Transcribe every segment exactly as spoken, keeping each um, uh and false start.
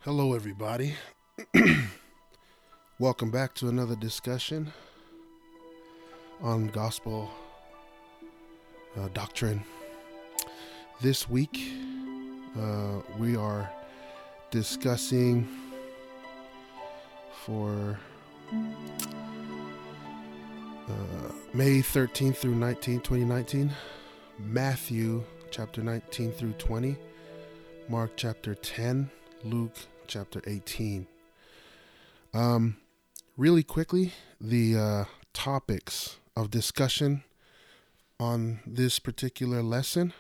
Hello, everybody. Welcome back to another discussion on gospel uh, doctrine. This week, uh, we are discussing for uh, May thirteenth through nineteenth, twenty nineteen, Matthew chapter nineteen through twenty, Mark chapter ten, Luke chapter eighteen. Um, really quickly, the uh, topics of discussion on this particular lesson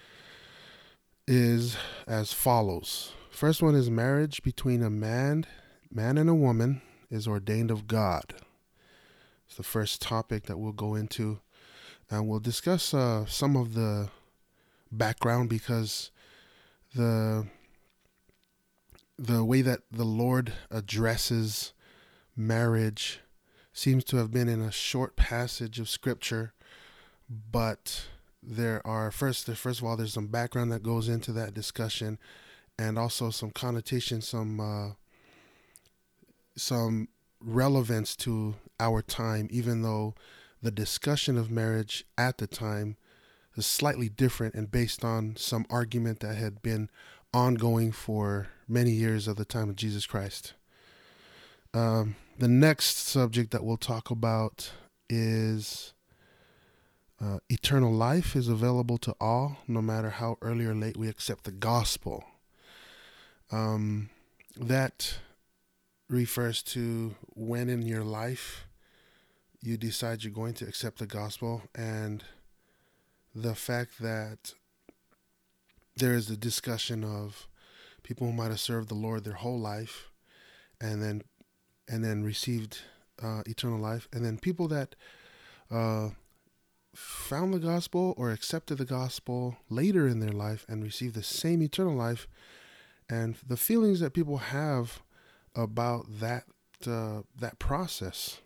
is as follows. First one is marriage between a man, man and a woman is ordained of God. It's the first topic that we'll go into, and we'll discuss uh, some of the background because the the way that the Lord addresses marriage seems to have been in a short passage of scripture, but there are first first of all there's some background that goes into that discussion, and also some connotation, some uh, some relevance to our time, even though the discussion of marriage at the time is slightly different and based on some argument that had been ongoing for many years of the time of Jesus Christ. Um, the next subject that we'll talk about is uh, eternal life is available to all, no matter how early or late we accept the gospel. Um, that refers to when in your life you decide you're going to accept the gospel, and the fact that there is a discussion of people who might have served the Lord their whole life and then and then received uh, eternal life, and then people that uh, found the gospel or accepted the gospel later in their life and received the same eternal life, and the feelings that people have about that uh, that process.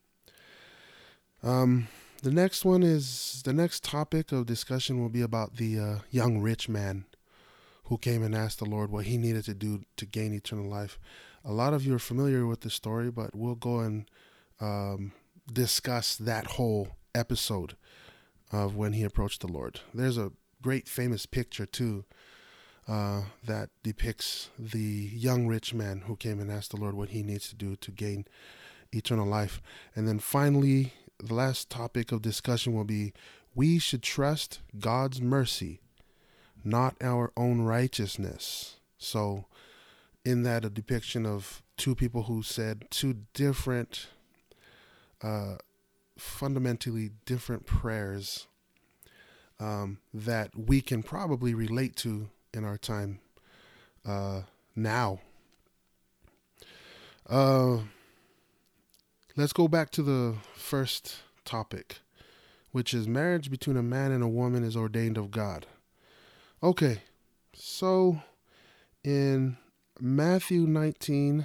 Um, the next one is the next topic of discussion will be about the uh, young rich man who came and asked the Lord what he needed to do to gain eternal life. A lot of you are familiar with the story, but we'll go and um, discuss that whole episode of when he approached the Lord. There's a great famous picture too uh, that depicts the young rich man who came and asked the Lord what he needs to do to gain eternal life. And then finally, the last topic of discussion will be we should trust God's mercy, not our own righteousness. So in that, a depiction of two people who said two different, uh, fundamentally different prayers um, that we can probably relate to in our time uh, now. Uh, let's go back to the first topic, which is marriage between a man and a woman is ordained of God. Okay, so in Matthew nineteen,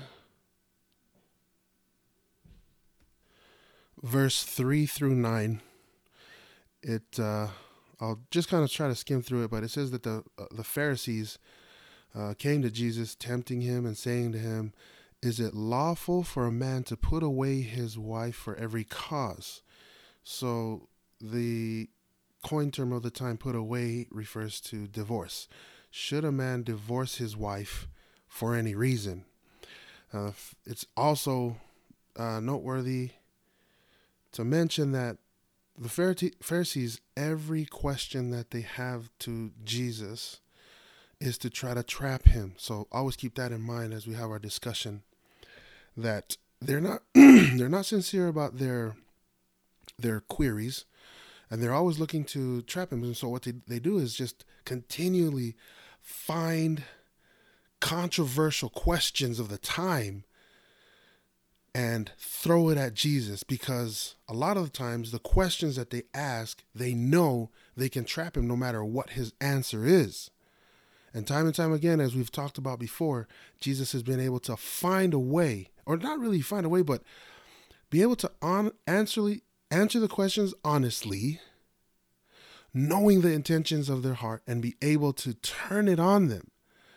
verse three through nine, it uh, I'll just kind of try to skim through it, but it says that the uh, the Pharisees uh, came to Jesus, tempting him and saying to him, "Is it lawful for a man to put away his wife for every cause?" So the coin term of the time, put away, refers to divorce. Should a man divorce his wife for any reason? Uh, it's also uh, noteworthy to mention that the Pharisees, every question that they have to Jesus is to try to trap him. So always keep that in mind as we have our discussion, that they're not they're not sincere about their their queries, and they're always looking to trap him. And so what they, they do is just continually find controversial questions of the time and throw it at Jesus, because a lot of the times the questions that they ask, they know they can trap him no matter what his answer is. And time and time again, as we've talked about before, Jesus has been able to find a way, or not really find a way, but be able to on, answer, answer the questions honestly, knowing the intentions of their heart, and be able to turn it on them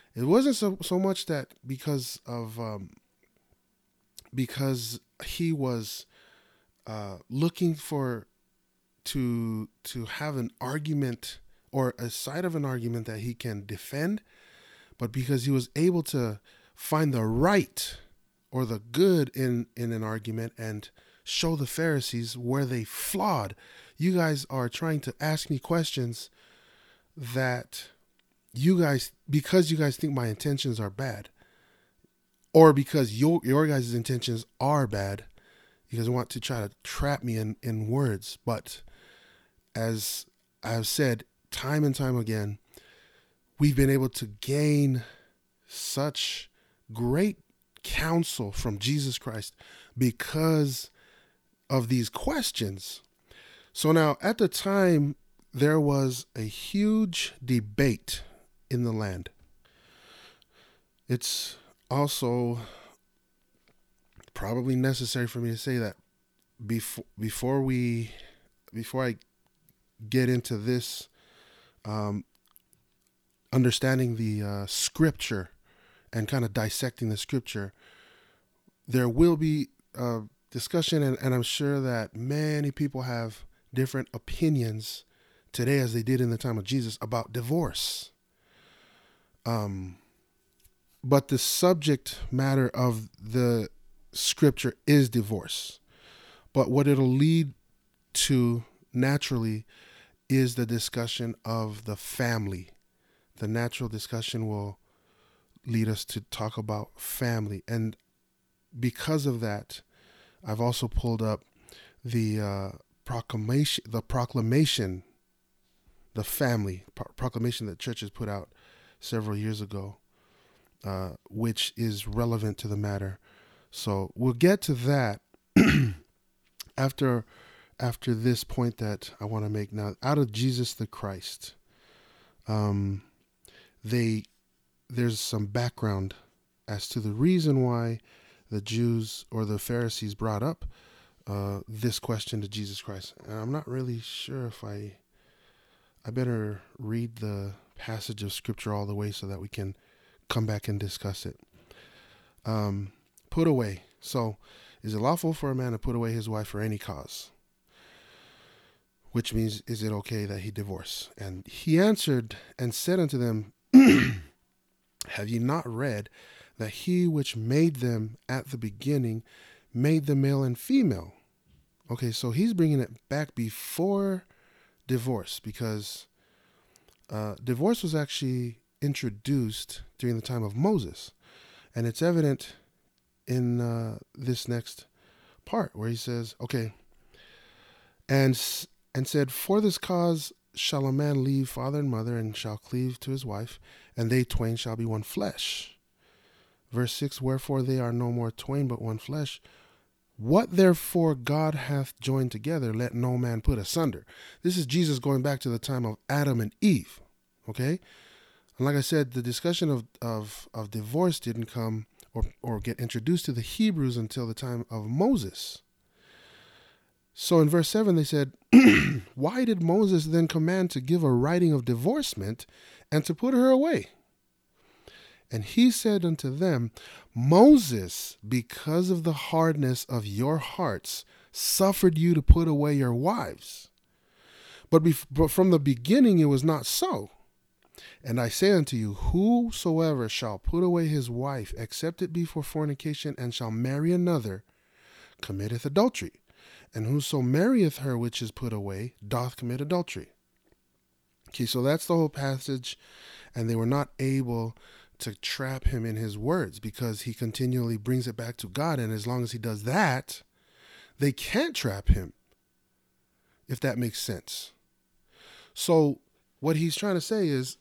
It wasn't so so much that because of um, because he was uh, looking for to to have an argument or a side of an argument that he can defend, but because he was able to find the right or the good in in an argument and show the Pharisees where they flawed. You guys are trying to ask me questions that you guys, because you guys think my intentions are bad, or because your your guys' intentions are bad, you guys want to try to trap me in, in words. But as I've said time and time again, we've been able to gain such great counsel from Jesus Christ because of these questions. So now, at the time, there was a huge debate in the land. It's also probably necessary for me to say that before before we before I get into this, um, understanding the uh, scripture and kind of dissecting the scripture, there will be a discussion, and, and I'm sure that many people have different opinions today as they did in the time of Jesus about divorce. Um, but the subject matter of the scripture is divorce. But what it'll lead to naturally is the discussion of the family. The natural discussion will lead us to talk about family. And because of that, I've also pulled up the uh, proclamation, the proclamation, the family pro- proclamation that churches put out several years ago, uh, which is relevant to the matter. So we'll get to that after after this point that I want to make now. Out of Jesus the Christ, um, they there's some background as to the reason why the Jews or the Pharisees brought up uh, this question to Jesus Christ. And I'm not really sure if I I better read the passage of scripture all the way so that we can come back and discuss it. Um, put away. So, is it lawful for a man to put away his wife for any cause? Which means, is it okay that he divorce? And he answered and said unto them, have ye not read that he which made them at the beginning made them male and female? Okay, so he's bringing it back before divorce, because uh, divorce was actually introduced during the time of Moses. And it's evident in uh, this next part where he says, okay, and and said, for this cause shall a man leave father and mother, and shall cleave to his wife, and they twain shall be one flesh. Verse six, wherefore they are no more twain, but one flesh. What therefore God hath joined together, let no man put asunder. This is Jesus going back to the time of Adam and Eve. Okay? And like I said, the discussion of, of, of divorce didn't come or, or get introduced to the Hebrews until the time of Moses. So in verse seven, they said, why did Moses then command to give a writing of divorcement and to put her away? And he said unto them, Moses, because of the hardness of your hearts, suffered you to put away your wives. But, bef- but from the beginning it was not so. And I say unto you, whosoever shall put away his wife, except it be for fornication, and shall marry another, committeth adultery. And whoso marrieth her which is put away, doth commit adultery. Okay, so that's the whole passage. And they were not able to trap him in his words because he continually brings it back to God. And as long as he does that, they can't trap him, if that makes sense. So what he's trying to say is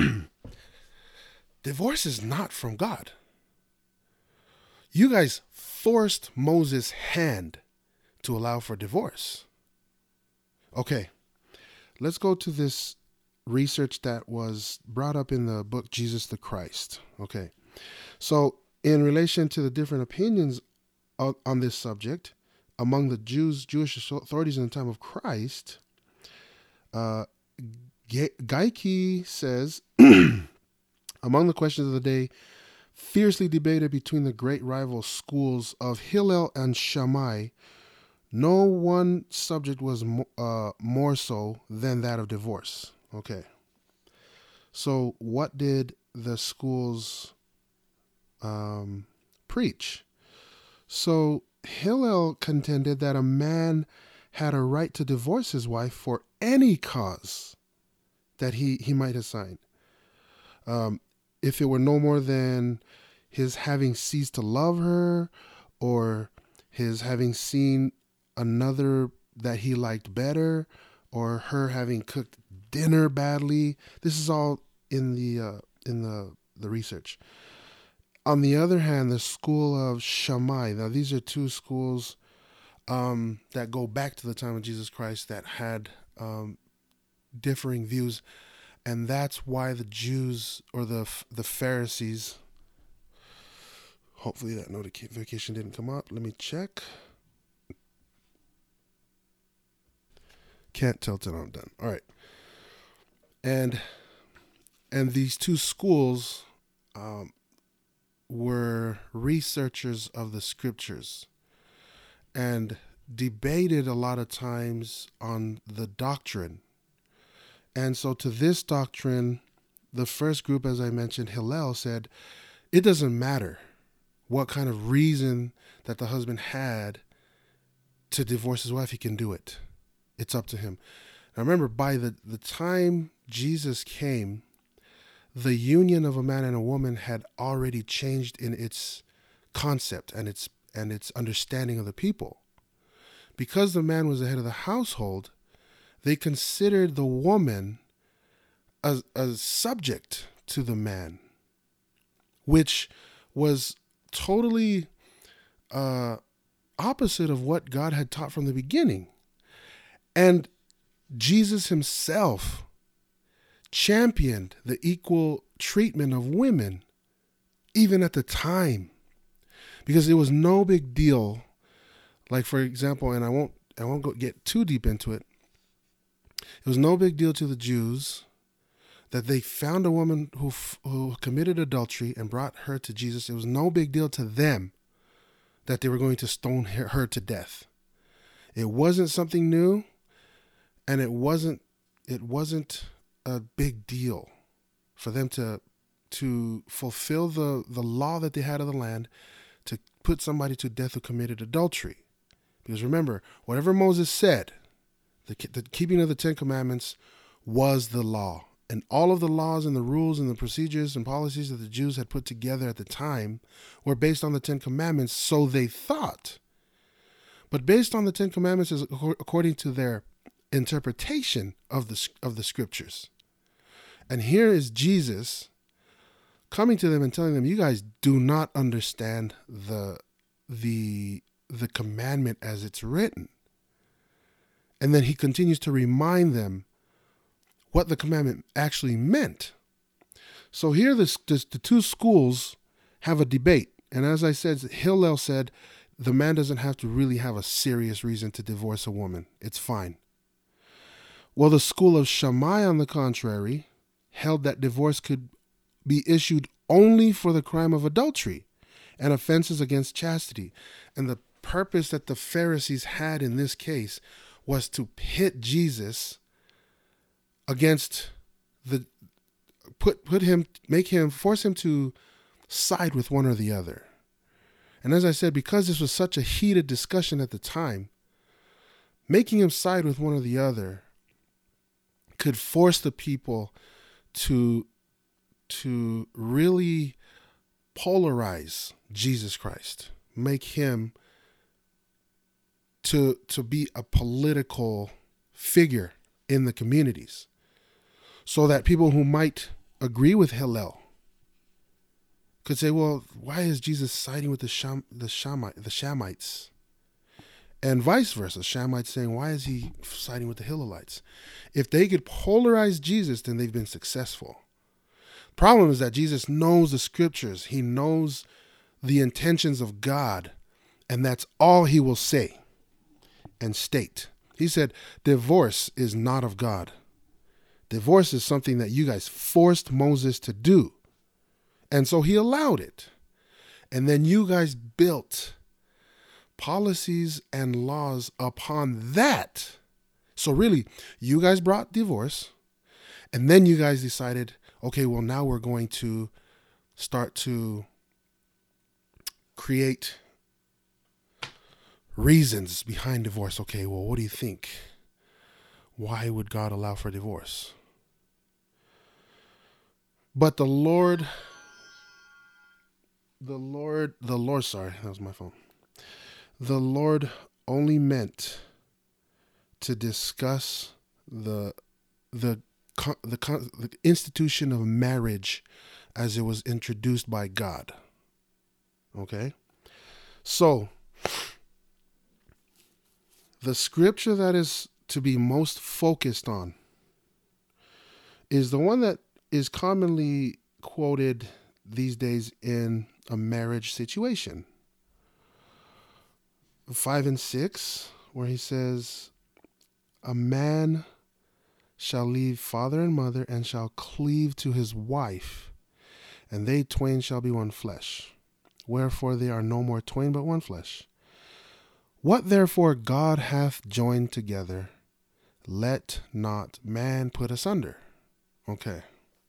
divorce is not from God. You guys forced Moses' hand to allow for divorce. Okay, let's go to this research that was brought up in the book Jesus the Christ. Okay, so in relation to the different opinions on, on this subject among the Jews, Jewish authorities in the time of Christ, uh, Geikie says Among the questions of the day, fiercely debated between the great rival schools of Hillel and Shammai, no one subject was uh, more so than that of divorce. Okay. So what did the schools um, preach? So Hillel contended that a man had a right to divorce his wife for any cause that he, he might assign. Um, if it were no more than his having ceased to love her, or his having seen another that he liked better, or her having cooked dinner badly. This is all in the uh, in the the research. On the other hand, the school of Shammai. Now, these are two schools um, that go back to the time of Jesus Christ that had um, differing views, and that's why the Jews or the the Pharisees. Hopefully, that notification didn't come up. Let me check. Can't tell till I'm done. All right. And and these two schools um, were researchers of the scriptures and debated a lot of times on the doctrine. And so to this doctrine, the first group, as I mentioned, Hillel, said, it doesn't matter what kind of reason that the husband had to divorce his wife, he can do it. It's up to him. Now remember, by the, the time Jesus came, the union of a man and a woman had already changed in its concept and its and its understanding of the people. Because the man was the head of the household, they considered the woman as a subject to the man, which was totally uh, opposite of what God had taught from the beginning. And Jesus himself championed the equal treatment of women, even at the time, because it was no big deal. Like, for example, and I won't, I won't go get too deep into it. It was no big deal to the Jews that they found a woman who who committed adultery and brought her to Jesus. It was no big deal to them that they were going to stone her, her to death. It wasn't something new, and it wasn't it wasn't a big deal for them to to fulfill the, the law that they had of the land, to put somebody to death who committed adultery. Because remember, whatever Moses said, the, the keeping of the Ten Commandments was the law. And all of the laws and the rules and the procedures and policies that the Jews had put together at the time were based on the Ten Commandments, so they thought. But based on the Ten Commandments is according to their interpretation of the of the scriptures. And here is Jesus coming to them and telling them, you guys do not understand the the the commandment as it's written. And then he continues to remind them what the commandment actually meant. So here this, this, the two schools have a debate. And as I said, Hillel said the man doesn't have to really have a serious reason to divorce a woman. It's fine. Well, the school of Shammai, on the contrary, held that divorce could be issued only for the crime of adultery and offenses against chastity. And the purpose that the Pharisees had in this case was to pit Jesus against the, put put him, make him, force him to side with one or the other. And as I said, because this was such a heated discussion at the time, making him side with one or the other could force the people to, to really polarize Jesus Christ, make him to, to be a political figure in the communities, so that people who might agree with Hillel could say, well, why is Jesus siding with the Sham, the Shammite, the Shamites? And vice versa, Shamites saying, why is he siding with the Hillelites? If they could polarize Jesus, then they've been successful. Problem is that Jesus knows the scriptures. He knows the intentions of God, and that's all he will say and state. He said, divorce is not of God. Divorce is something that you guys forced Moses to do. And so he allowed it. And then you guys built policies and laws upon that. So really, you guys brought divorce, and then you guys decided, okay, well, now we're going to start to create reasons behind divorce. Okay, well, what do you think? Why would God allow for divorce? But the Lord, the Lord, the Lord, sorry, that was my phone. The Lord only meant to discuss the the the, the institution of marriage as it was introduced by God. Okay? So, the scripture that is to be most focused on is the one that is commonly quoted these days in a marriage situation. Five and six, where he says, a man shall leave father and mother and shall cleave to his wife, and they twain shall be one flesh. Wherefore they are no more twain but one flesh. What therefore God hath joined together, let not man put asunder. Okay.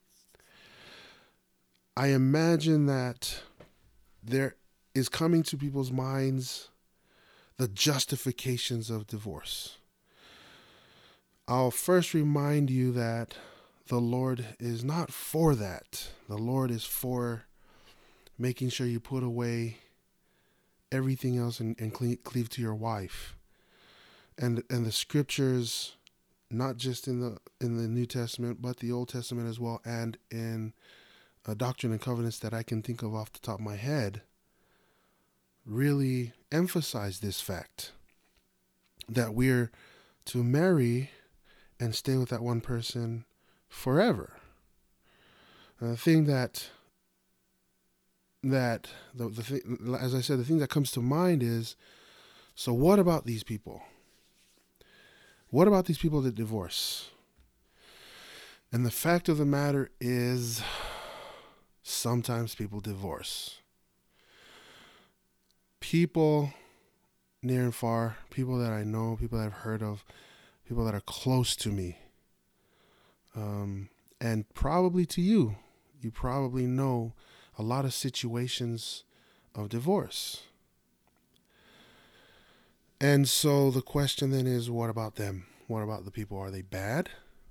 I imagine that there is coming to people's minds the justifications of divorce. I'll first remind you that the Lord is not for that. The Lord is for making sure you put away everything else and, and cleave to your wife. And and the scriptures, not just in the in the New Testament, but the Old Testament as well, and in uh, Doctrine and Covenants that I can think of off the top of my head, really emphasize this fact that we're to marry and stay with that one person forever. And the thing that that the, the thing, as I said, the thing that comes to mind is, so what about these people? What about these people that divorce? And the fact of the matter is, sometimes people divorce. People near and far, people that I know, people that I've heard of, people that are close to me, um, and probably to you, you probably know a lot of situations of divorce. And so the question then is, what about them? What about the people? Are they bad?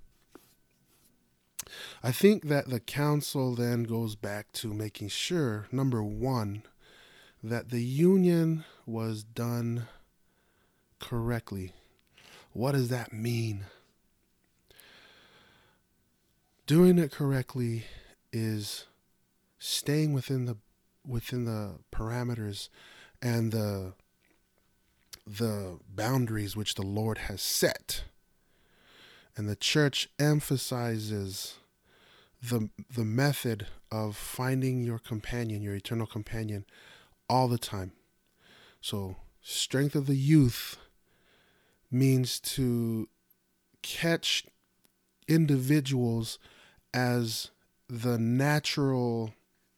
I think that the counsel then goes back to making sure, number one, that the union was done correctly. What does that mean? Doing it correctly is staying within the within the parameters and the the boundaries which the Lord has set. And the church emphasizes the the method of finding your companion, your eternal companion, all the time. So, strength of the youth means to catch individuals as the natural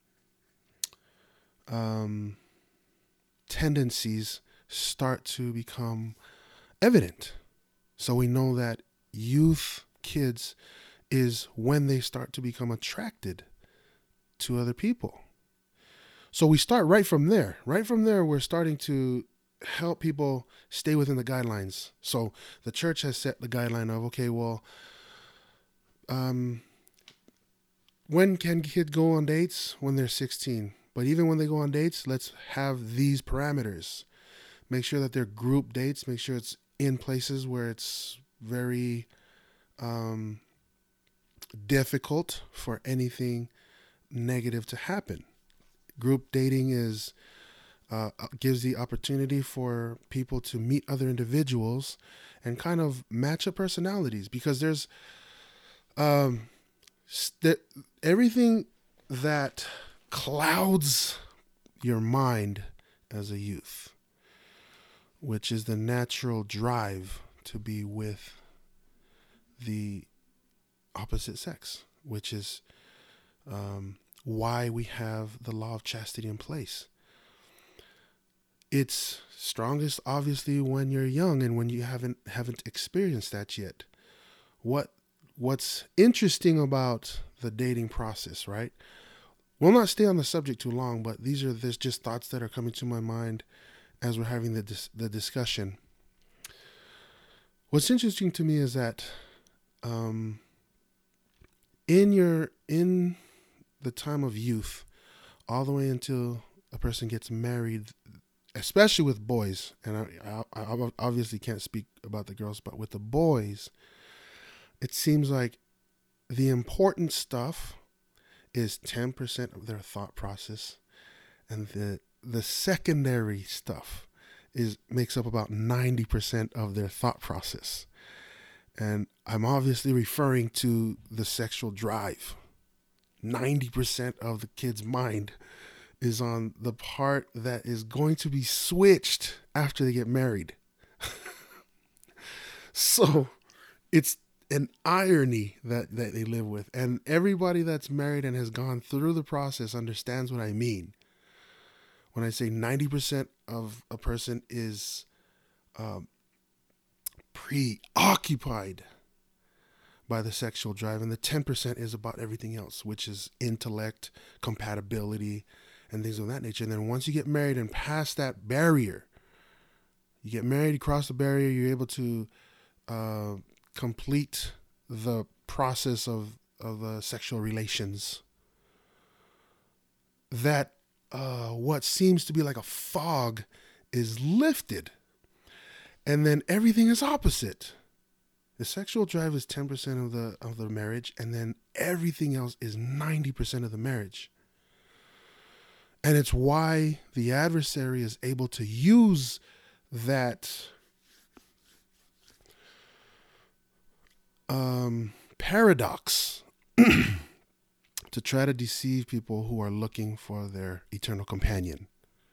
um, tendencies start to become evident. So we know that youth, kids, is when they start to become attracted to other people. So we start right from there. Right from there, we're starting to help people stay within the guidelines. So the church has set the guideline of, okay, well, um, when can kids go on dates? When they're sixteen. But even when they go on dates, let's have these parameters. Make sure that they're group dates. Make sure it's in places where it's very um, difficult for anything negative to happen. Group dating is uh, gives the opportunity for people to meet other individuals and kind of match up personalities, because there's um, st- everything that clouds your mind as a youth, which is the natural drive to be with the opposite sex, which is um, why we have the law of chastity in place. It's strongest, obviously, when you're young and when you haven't haven't experienced that yet. What What's interesting about the dating process, right? We'll not stay on the subject too long, but these are there's just thoughts that are coming to my mind as we're having the dis- the discussion. What's interesting to me is that um, in your in the time of youth, all the way until a person gets married, especially with boys, and I, I, I obviously can't speak about the girls, but with the boys, it seems like the important stuff is ten percent of their thought process, and the the secondary stuff is makes up about ninety percent of their thought process. And I'm obviously referring to the sexual drive. ninety percent of the kid's mind is on the part that is going to be switched after they get married. So it's an irony that, that they live with. And everybody that's married and has gone through the process understands what I mean. When I say ninety percent of a person is um, preoccupied by the sexual drive, and the ten percent is about everything else, which is intellect, compatibility, and things of that nature. And then once you get married and pass that barrier, you get married, you cross the barrier, you're able to uh, complete the process of, of uh, sexual relations. That uh, what seems to be like a fog is lifted. And then everything is opposite. The sexual drive is ten percent of the of the marriage, and then everything else is ninety percent of the marriage. And it's why the adversary is able to use that um, paradox to try to deceive people who are looking for their eternal companion.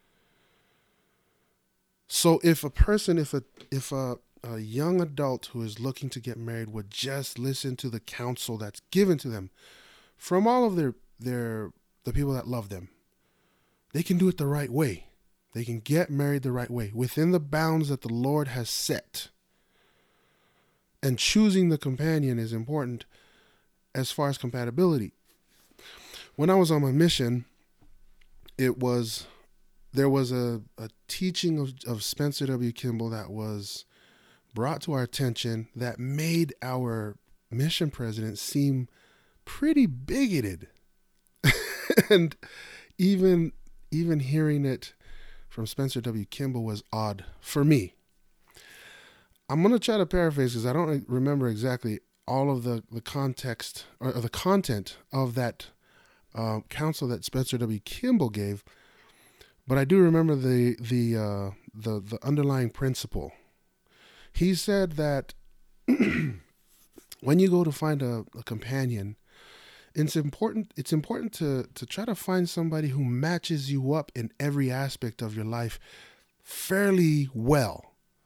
So if a person, if a if a, a young adult who is looking to get married would just listen to the counsel that's given to them from all of their their the people that love them, they can do it the right way. They can get married the right way within the bounds that the Lord has set. And choosing the companion is important as far as compatibility. When I was on my mission, it was there was a, a teaching of, of Spencer W. Kimball that was brought to our attention that made our mission president seem pretty bigoted. And even even hearing it from Spencer W. Kimball was odd for me. I'm going to try to paraphrase because I don't remember exactly all of the, the context or, or the content of that uh, counsel that Spencer W. Kimball gave. But I do remember the the uh, the the underlying principle. He said that when you go to find a, a companion, it's important it's important to to try to find somebody who matches you up in every aspect of your life fairly well.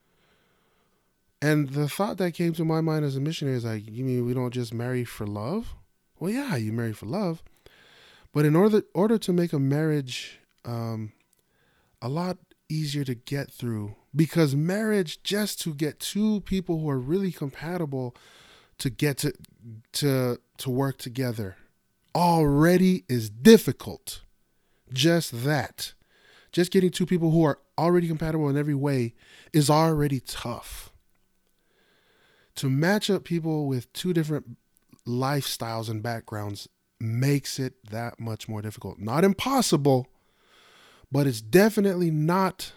And the thought that came to my mind as a missionary is like, you mean we don't just marry for love? Well, yeah, you marry for love, but in order order to make a marriage um, a lot easier to get through, because marriage, just to get two people who are really compatible to get to to to work together already is difficult. Just that. Just getting two people who are already compatible in every way is already tough. To match up people with two different lifestyles and backgrounds makes it that much more difficult. Not impossible, but it's definitely not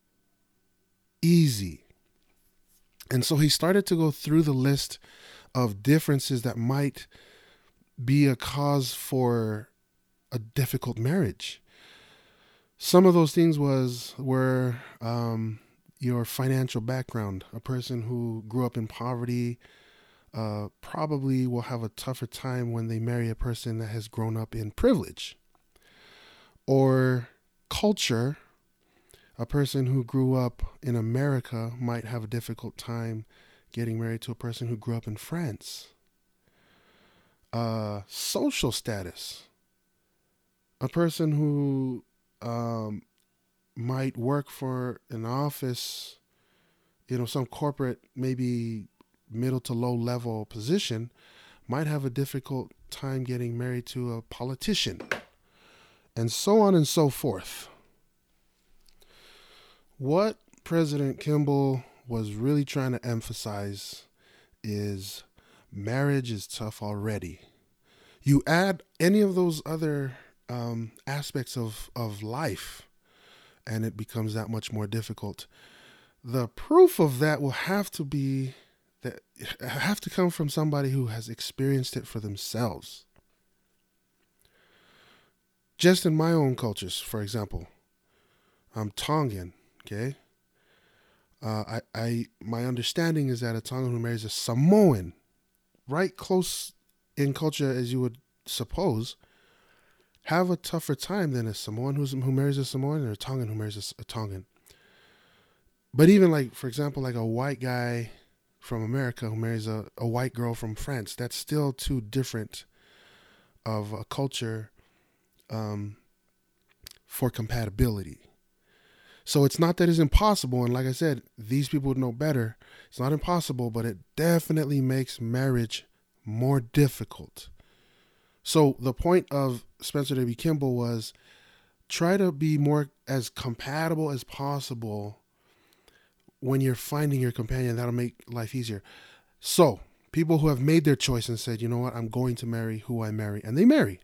easy. And so he started to go through the list of differences that might be a cause for a difficult marriage. Some of those things was were um, your financial background. A person who grew up in poverty uh, probably will have a tougher time when they marry a person that has grown up in privilege. Or culture. A person who grew up in America might have a difficult time getting married to a person who grew up in France. Uh, social status. a person who um, might work for an office, you know, some corporate, maybe middle to low level position, might have a difficult time getting married to a politician, and so on and so forth. What President Kimball was really trying to emphasize is marriage is tough already. You add any of those other um, aspects of, of life, and it becomes that much more difficult. The proof of that will have to be that have to come from somebody who has experienced it for themselves. Just in my own cultures, for example, I'm Tongan, okay? Uh, I, I, my understanding is that a Tongan who marries a Samoan, right close in culture as you would suppose, have a tougher time than a Samoan who's, who marries a Samoan or a Tongan who marries a, a Tongan. But even like, for example, like a white guy from America who marries a, a white girl from France, that's still too different of a culture um, for compatibility. So it's not that it's impossible. And like I said, these people would know better. It's not impossible, but it definitely makes marriage more difficult. So the point of Spencer W. Kimball was try to be more as compatible as possible when you're finding your companion. That'll make life easier. So people who have made their choice and said, you know what, I'm going to marry who I marry, and they marry.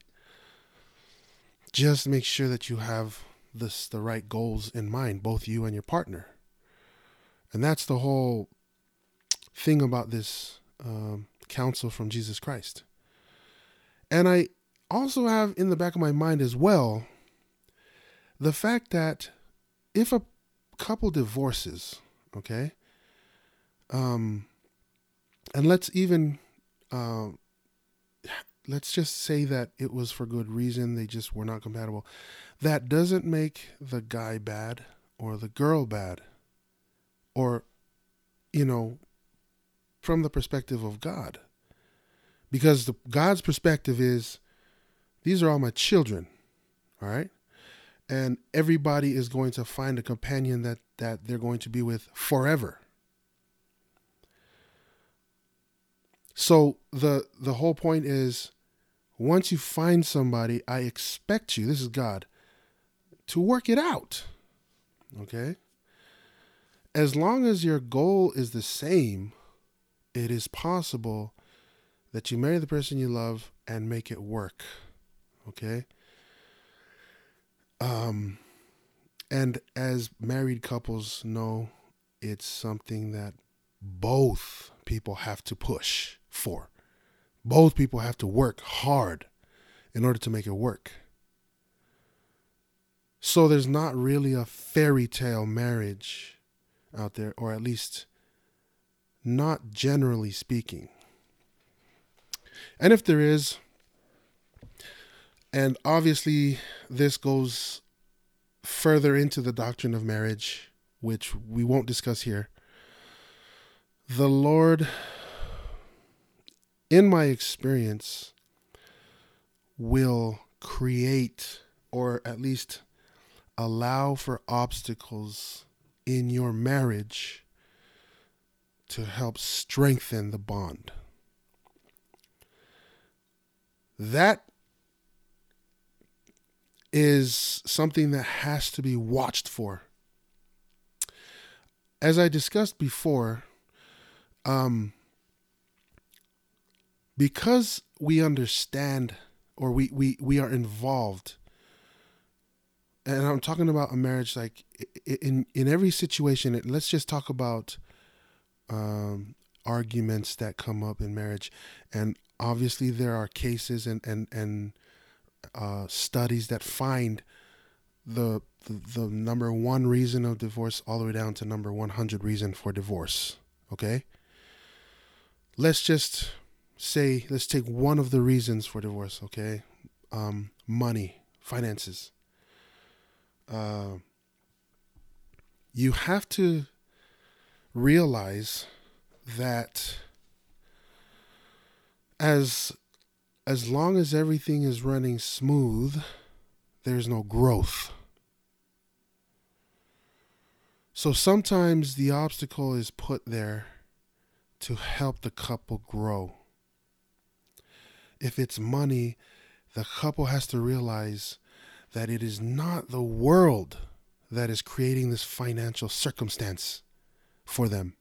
Just make sure that you have this the right goals in mind, both you and your partner. And that's the whole thing about this um, counsel from Jesus Christ. And I also have in the back of my mind as well the fact that if a couple divorces, okay, um, and let's even uh, let's just say that it was for good reason, they just were not compatible. That doesn't make the guy bad or the girl bad, or, you know, from the perspective of God. Because the, God's perspective is, these are all my children, all right? And everybody is going to find a companion that, that they're going to be with forever. So the the whole point is, once you find somebody, I expect you, this is God, to work it out, okay? As long as your goal is the same, it is possible that you marry the person you love and make it work, okay? Um, and as married couples know, it's something that both people have to push for. Both people have to work hard in order to make it work. So there's not really a fairy tale marriage out there, or at least not generally speaking. And if there is, and obviously this goes further into the doctrine of marriage, which we won't discuss here, the Lord, in my experience, will create, or at least allow for obstacles in your marriage to help strengthen the bond. That is something that has to be watched for. As I discussed before, um, because we understand, or we, we, we are involved, and I'm talking about a marriage, like in, in every situation, let's just talk about um, arguments that come up in marriage. And obviously there are cases and, and, and uh, studies that find the, the the number one reason of divorce all the way down to number one hundred reason for divorce. Okay? Let's just say, let's take one of the reasons for divorce, okay? Um, money, finances. Uh, you have to realize that as as long as everything is running smooth, there's no growth. So sometimes the obstacle is put there to help the couple grow. If it's money, the couple has to realize that it is not the world that is creating this financial circumstance for them.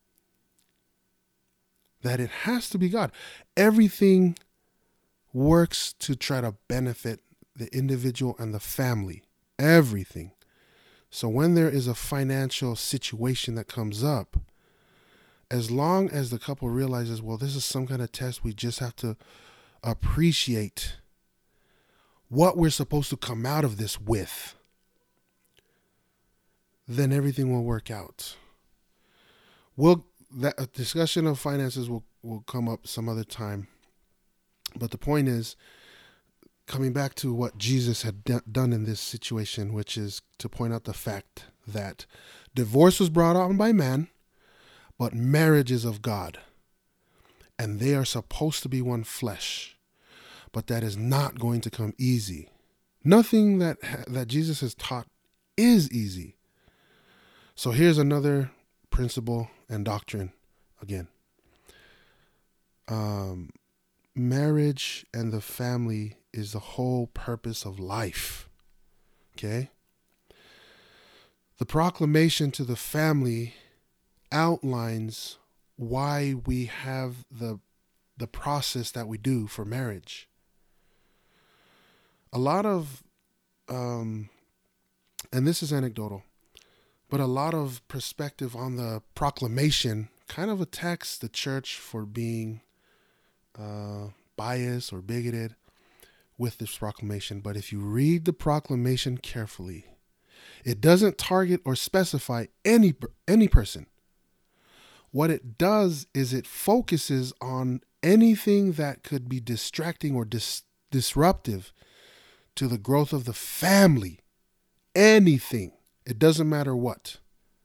That it has to be God. Everything works to try to benefit the individual and the family. Everything. So when there is a financial situation that comes up, as long as the couple realizes, well, this is some kind of test, we just have to appreciate what we're supposed to come out of this with, then everything will work out. We'll, that a discussion of finances will, will come up some other time. But the point is, coming back to what Jesus had d- done in this situation, which is to point out the fact that divorce was brought on by man, but marriage is of God. And they are supposed to be one flesh. But that is not going to come easy. Nothing that that Jesus has taught is easy. So here's another principle and doctrine again. Um, marriage and the family is the whole purpose of life. Okay? The proclamation to the family outlines why we have the the process that we do for marriage. A lot of, um, and this is anecdotal, but a lot of perspective on the proclamation kind of attacks the church for being uh, biased or bigoted with this proclamation. But if you read the proclamation carefully, it doesn't target or specify any any person. What it does is it focuses on anything that could be distracting or dis- disruptive to the growth of the family. Anything. It doesn't matter what.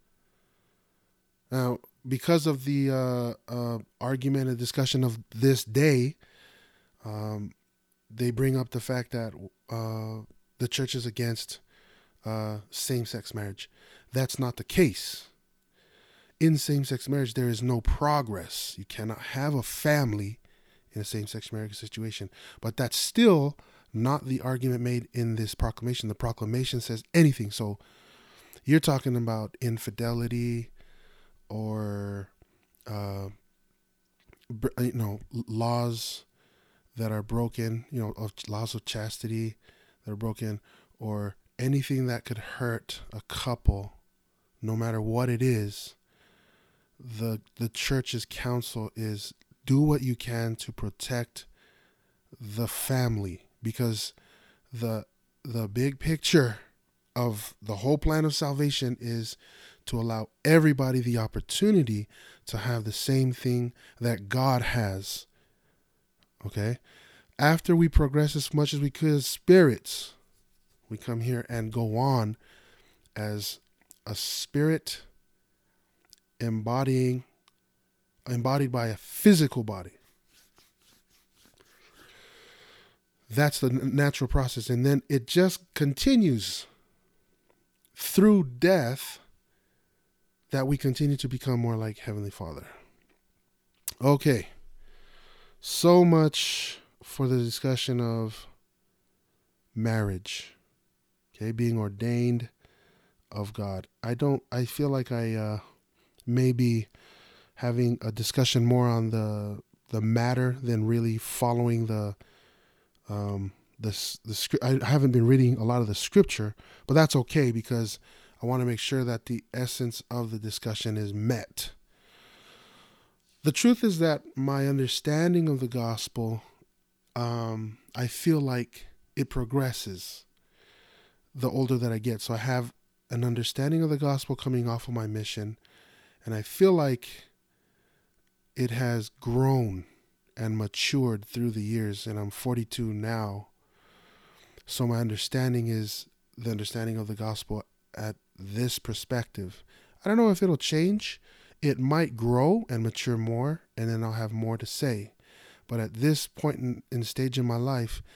Now, because of the uh, uh, argument and discussion of this day, um, they bring up the fact that uh, the church is against uh, same-sex marriage. That's not the case. In same-sex marriage, there is no progress. You cannot have a family in a same-sex marriage situation. But that's still not the argument made in this proclamation. The proclamation says anything. So you're talking about infidelity or, uh, you know, laws that are broken, you know, of laws of chastity that are broken, or anything that could hurt a couple, no matter what it is. The the church's counsel is do what you can to protect the family, because the the big picture of the whole plan of salvation is to allow everybody the opportunity to have the same thing that God has. Okay? After we progress as much as we could as spirits, we come here and go on as a spirit embodying, embodied by a physical body. That's the natural process. And then it just continues through death that we continue to become more like Heavenly Father. Okay. So much for the discussion of marriage. Okay, being ordained of God. I don't, I feel like I uh, may be having a discussion more on the the matter than really following the um the the script. I haven't been reading a lot of the scripture, but that's okay because I want to make sure that the essence of the discussion is met. The truth is that my understanding of the gospel, um, I feel like it progresses the older that I get. So I have an understanding of the gospel coming off of my mission, and I feel like it has grown and matured through the years, and I'm forty-two now. So my understanding is the understanding of the gospel at this perspective. I don't know if it'll change. It might grow and mature more, and then I'll have more to say. But at this point in, in stage in my life,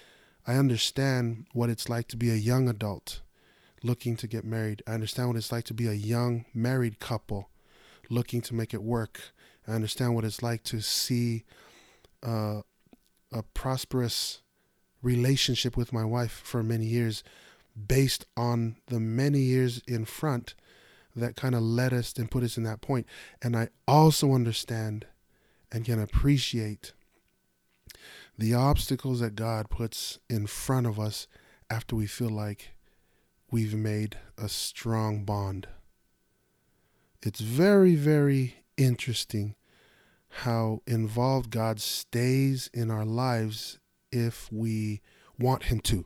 I understand what it's like to be a young adult looking to get married. I understand what it's like to be a young married couple looking to make it work. I understand what it's like to see uh, a prosperous relationship with my wife for many years based on the many years in front that kind of led us and put us in that point. And I also understand and can appreciate the obstacles that God puts in front of us after we feel like we've made a strong bond. It's very, very interesting how involved God stays in our lives if we want him to.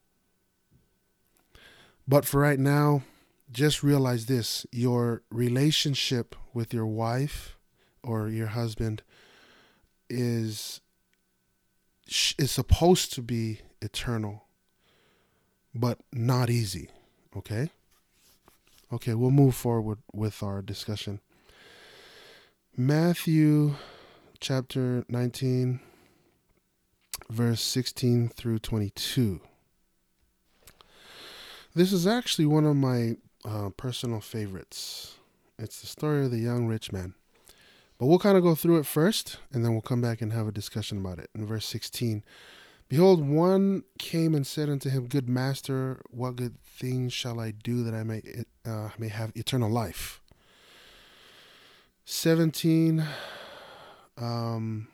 But for right now, just realize this: your relationship with your wife or your husband is is supposed to be eternal, but not easy. Okay? Okay, we'll move forward with our discussion. Matthew chapter nineteen, verse sixteen through twenty-two. This is actually one of my uh, personal favorites. It's the story of the young rich man. But we'll kind of go through it first, and then we'll come back and have a discussion about it. In verse sixteen, behold, one came and said unto him, Good master, what good things shall I do that I may uh, may have eternal life? seventeen, um,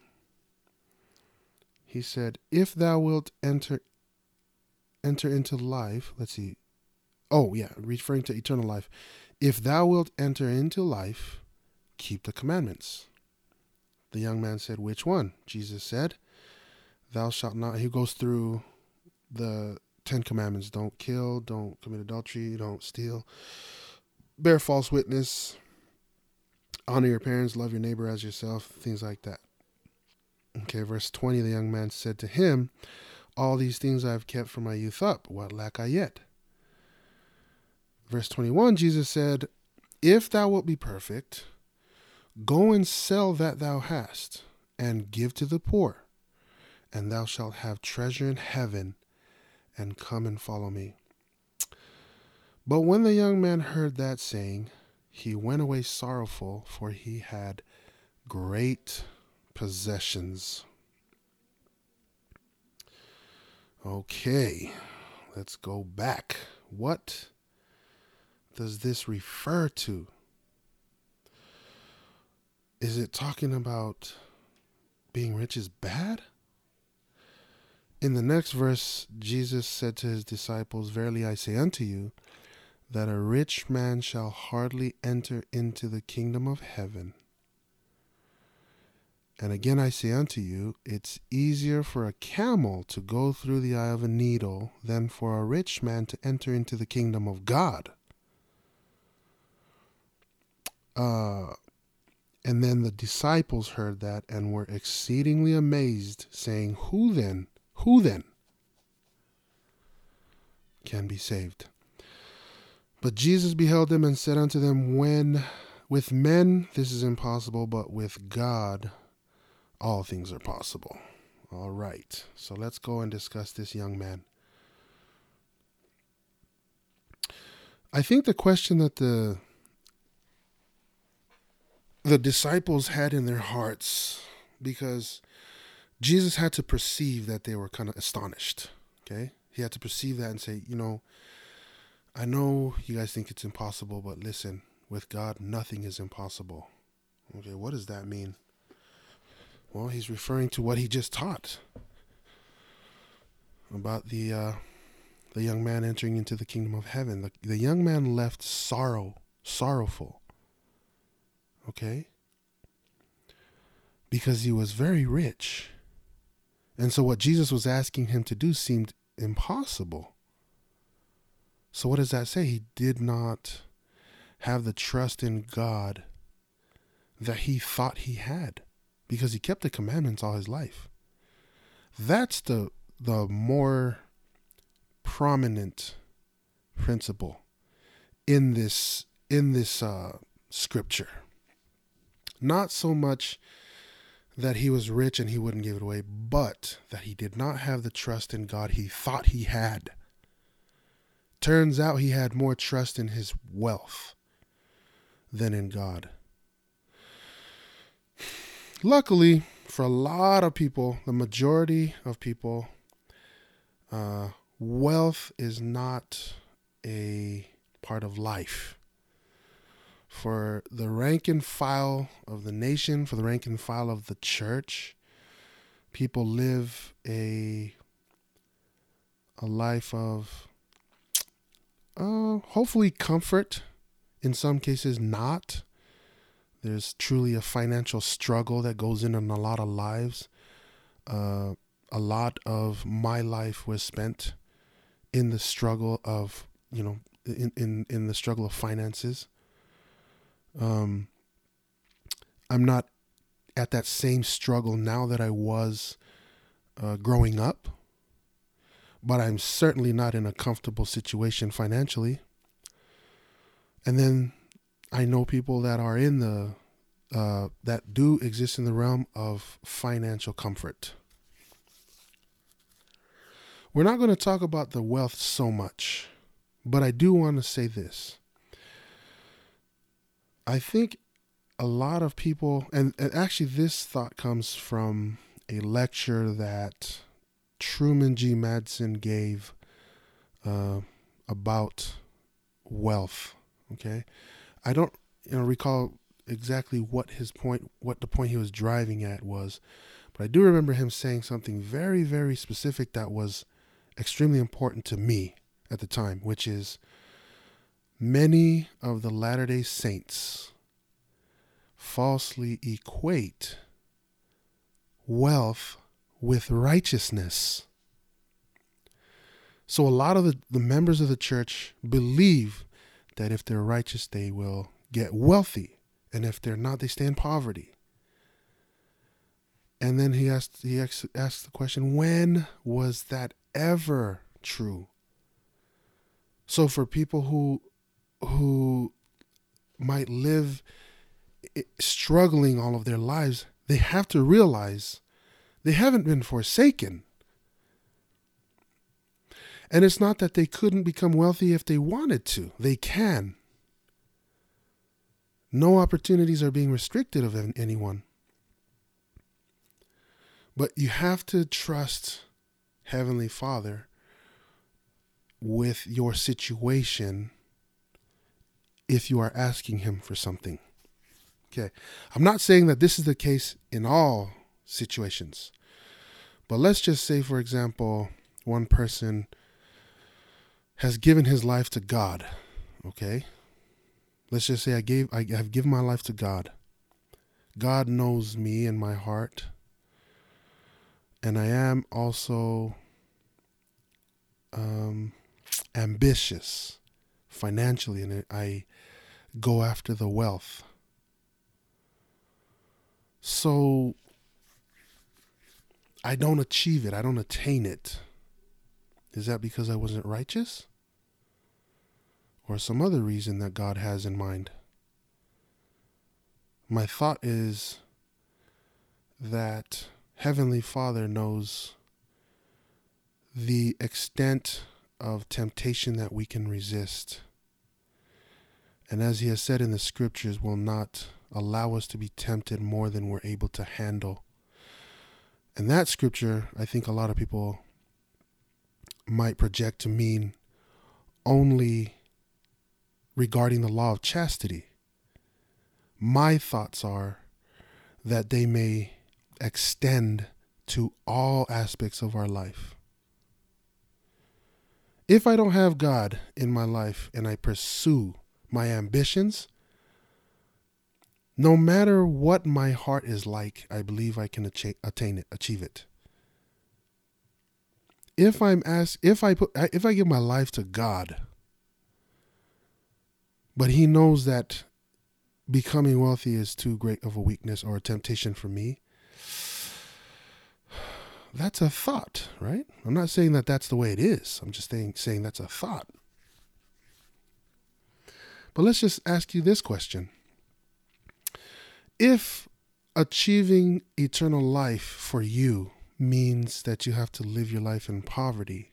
he said, If thou wilt enter enter into life, let's see. Oh, yeah, referring to eternal life. If thou wilt enter into life, keep the commandments. The young man said, Which one? Jesus said, Thou shalt not. He goes through the Ten Commandments. Don't kill, don't commit adultery, don't steal, bear false witness, honor your parents, love your neighbor as yourself, things like that. Okay, verse twenty, the young man said to him, All these things I have kept from my youth up. What lack I yet? Verse twenty-one, Jesus said, If thou wilt be perfect, go and sell that thou hast, and give to the poor, and thou shalt have treasure in heaven, and come and follow me. But when the young man heard that saying, he went away sorrowful, for he had great possessions. Okay, let's go back. What does this refer to? Is it talking about being rich is bad? In the next verse, Jesus said to his disciples, Verily I say unto you, that a rich man shall hardly enter into the kingdom of heaven. And again I say unto you, it's easier for a camel to go through the eye of a needle than for a rich man to enter into the kingdom of God. Uh, and then the disciples heard that and were exceedingly amazed, saying, Who then, who then can be saved? But Jesus beheld them and said unto them, When with men this is impossible, but with God all things are possible. All right, so let's go and discuss this young man. I think the question that the the disciples had in their hearts, because Jesus had to perceive that they were kind of astonished, okay? He had to perceive that and say, you know, I know you guys think it's impossible, but listen, with God, nothing is impossible. Okay, what does that mean? Well, he's referring to what he just taught about the uh, the young man entering into the kingdom of heaven. The, the young man left sorrow, sorrowful. Okay? Because he was very rich. And so what Jesus was asking him to do seemed impossible. So what does that say? He did not have the trust in God that he thought he had, because he kept the commandments all his life. That's the the more prominent principle in this in this uh, scripture. Not so much that he was rich and he wouldn't give it away, but that he did not have the trust in God he thought he had. Turns out he had more trust in his wealth than in God. Luckily, for a lot of people, the majority of people, uh, wealth is not a part of life. For the rank and file of the nation, for the rank and file of the church, people live a a life of uh, hopefully comfort. In some cases, not. There's truly a financial struggle that goes in in a lot of lives. Uh, a lot of my life was spent in the struggle of, you know, in, in, in the struggle of finances. Um, I'm not at that same struggle now that I was uh, growing up, but I'm certainly not in a comfortable situation financially. And then I know people that are in the, uh, that do exist in the realm of financial comfort. We're not going to talk about the wealth so much, but I do want to say this. I think a lot of people, and, and actually this thought comes from a lecture that Truman G. Madsen gave uh, about wealth. Okay, I don't you know recall exactly what his point, what the point he was driving at was, but I do remember him saying something very, very specific that was extremely important to me at the time, which is many of the Latter-day Saints falsely equate wealth with righteousness. So a lot of the, the members of the church believe that if they're righteous, they will get wealthy. And if they're not, they stay in poverty. And then he asked, he asked the question, when was that ever true? So for people who who might live struggling all of their lives, they have to realize they haven't been forsaken. And it's not that they couldn't become wealthy if they wanted to. They can. No opportunities are being restricted of anyone. But you have to trust Heavenly Father with your situation if you are asking him for something. Okay. I'm not saying that this is the case in all situations, but let's just say, for example, one person has given his life to God. Okay. Let's just say I gave, I have given my life to God. God knows me and my heart. And I am also um, ambitious financially, and I go after the wealth. So I don't achieve it. I don't attain it. Is that because I wasn't righteous? Or some other reason that God has in mind? My thought is that Heavenly Father knows the extent of temptation that we can resist. And as he has said in the scriptures, will not allow us to be tempted more than we're able to handle. And that scripture, I think a lot of people might project to mean only regarding the law of chastity. My thoughts are that they may extend to all aspects of our life. If I don't have God in my life and I pursue my ambitions, no matter what my heart is like, I believe I can attain it, achieve it. If I'm asked, if I put, if I give my life to God, but he knows that becoming wealthy is too great of a weakness or a temptation for me, that's a thought, right? I'm not saying that that's the way it is. I'm just saying, saying that's a thought. But let's just ask you this question. If achieving eternal life for you means that you have to live your life in poverty,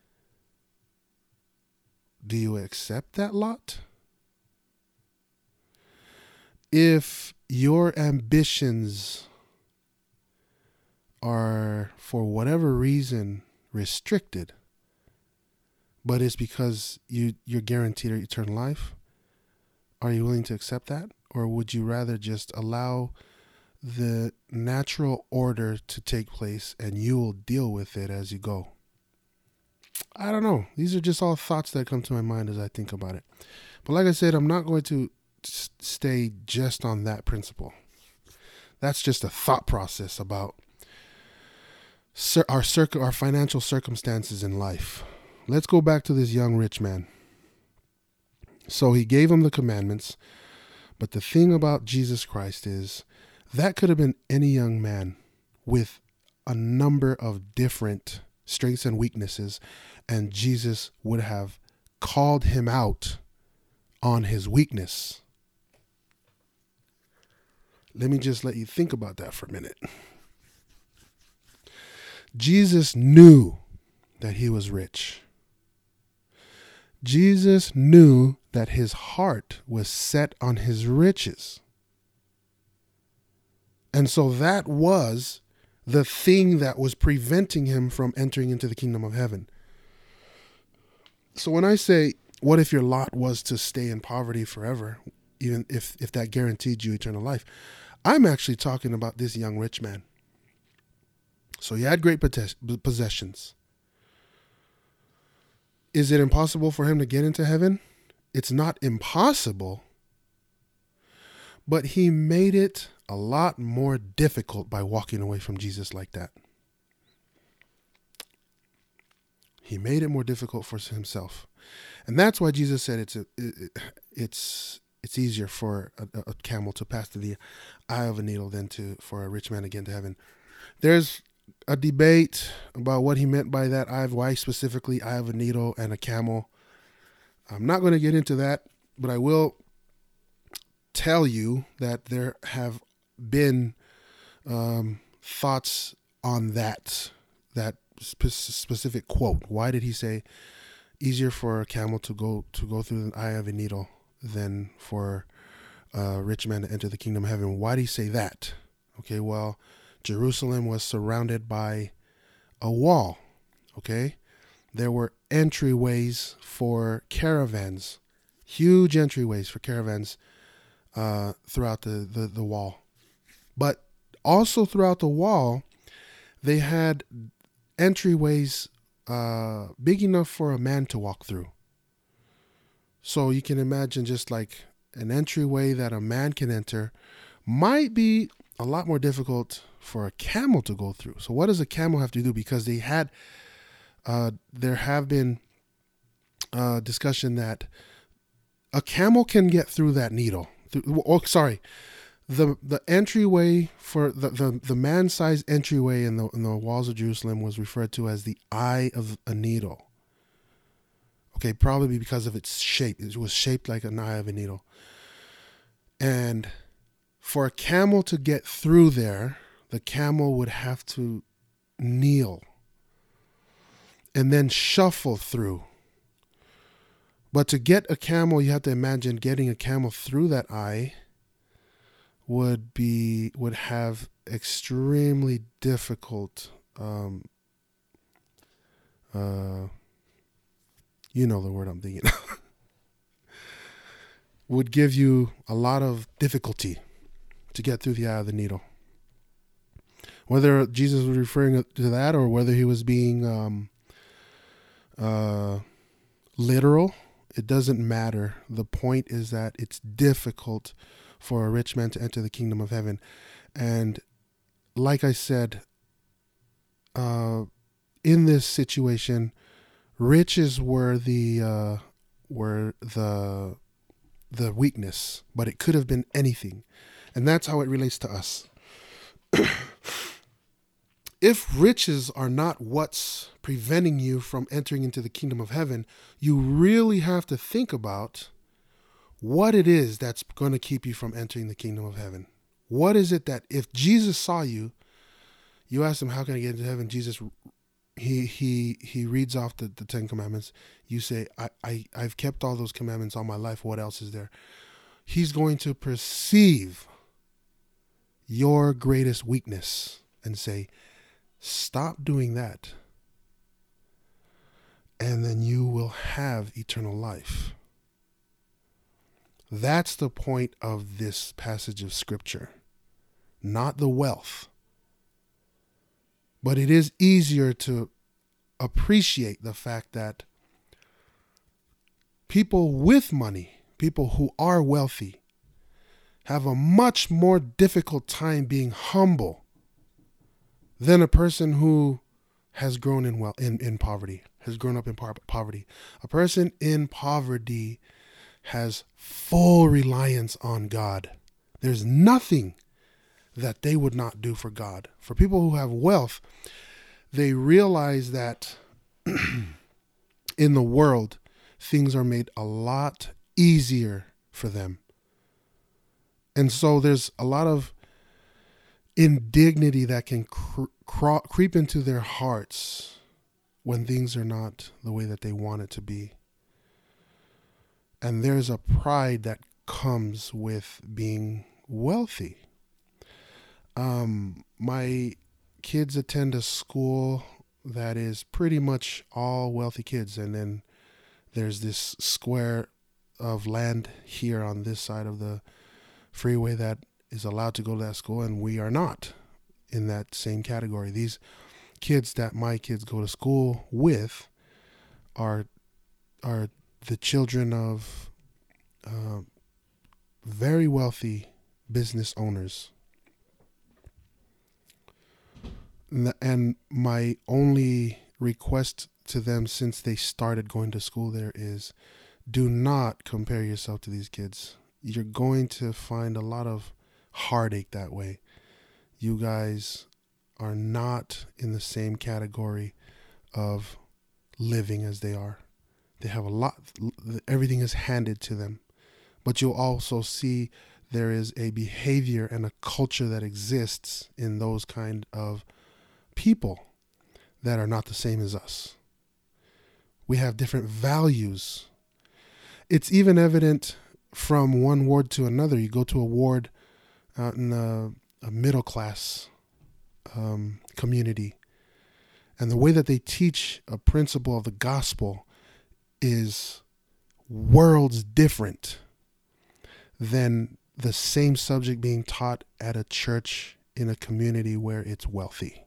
do you accept that lot? If your ambitions are, for whatever reason, restricted, but it's because you, you're guaranteed eternal life, are you willing to accept that? Or would you rather just allow the natural order to take place and you will deal with it as you go? I don't know. These are just all thoughts that come to my mind as I think about it. But like I said, I'm not going to stay just on that principle. That's just a thought process about our circ- our financial circumstances in life. Let's go back to this young rich man. So he gave him the commandments, but the thing about Jesus Christ is that could have been any young man with a number of different strengths and weaknesses, and Jesus would have called him out on his weakness. Let me just let you think about that for a minute. Jesus knew that he was rich. Jesus knew that his heart was set on his riches. And so that was the thing that was preventing him from entering into the kingdom of heaven. So when I say, what if your lot was to stay in poverty forever, even if, if that guaranteed you eternal life? I'm actually talking about this young rich man. So he had great possessions. Is it impossible for him to get into heaven? It's not impossible, but he made it a lot more difficult by walking away from Jesus like that. He made it more difficult for himself. And that's why Jesus said it's a, it, it's it's easier for a, a camel to pass through the eye of a needle than to for a rich man to get into heaven. There's a debate about what he meant by that, eye of, why specifically eye of a needle and a camel. I'm not going to get into that, but I will tell you that there have been um, thoughts on that, that spe- specific quote. Why did he say easier for a camel to go to go through the eye of a needle than for a rich man to enter the kingdom of heaven? Why did he say that? Okay, well, Jerusalem was surrounded by a wall, okay? There were entryways for caravans, huge entryways for caravans uh, throughout the, the, the wall. But also throughout the wall, they had entryways uh, big enough for a man to walk through. So you can imagine just like an entryway that a man can enter might be a lot more difficult for a camel to go through. So what does a camel have to do? Because they had, uh, there have been uh, discussion that a camel can get through that needle. Through, oh, sorry, the the entryway for the the, the man-sized entryway in the in the walls of Jerusalem was referred to as the eye of a needle. Okay, probably because of its shape. It was shaped like an eye of a needle. And for a camel to get through there, the camel would have to kneel and then shuffle through. But to get a camel, you have to imagine getting a camel through that eye would be would have extremely difficult um uh you know the word I'm thinking would give you a lot of difficulty to get through the eye of the needle. Whether Jesus was referring to that or whether he was being um, uh, literal, it doesn't matter. The point is that it's difficult for a rich man to enter the kingdom of heaven. And like I said, uh, in this situation, riches were the uh, were the the weakness, but it could have been anything. And that's how it relates to us. If riches are not what's preventing you from entering into the kingdom of heaven, you really have to think about what it is that's going to keep you from entering the kingdom of heaven. What is it that if Jesus saw you, you ask him, how can I get into heaven? Jesus, he he he reads off the, the Ten Commandments. You say, I, I, I've kept all those commandments all my life. What else is there? He's going to perceive your greatest weakness and say, stop doing that. And then you will have eternal life. That's the point of this passage of scripture, not the wealth. But it is easier to appreciate the fact that people with money, people who are wealthy, have a much more difficult time being humble than a person who has grown in well in, in poverty, has grown up in par- poverty. A person in poverty has full reliance on God. There's nothing that they would not do for God. For people who have wealth, they realize that in the world, things are made a lot easier for them. And so there's a lot of indignity that can cre- cre- creep into their hearts when things are not the way that they want it to be. And there's a pride that comes with being wealthy. Um, my kids attend a school that is pretty much all wealthy kids. And then there's this square of land here on this side of the freeway that is allowed to go to that school, and we are not in that same category. These kids that my kids go to school with are are the children of uh, very wealthy business owners. And my only request to them since they started going to school there is, do not compare yourself to these kids. You're going to find a lot of heartache that way. You guys are not in the same category of living as they are. They have a lot, everything is handed to them. But you'll also see there is a behavior and a culture that exists in those kind of people that are not the same as us. We have different values. It's even evident from one ward to another. You go to a ward out in a, a middle class um, community, and the way that they teach a principle of the gospel is worlds different than the same subject being taught at a church in a community where it's wealthy.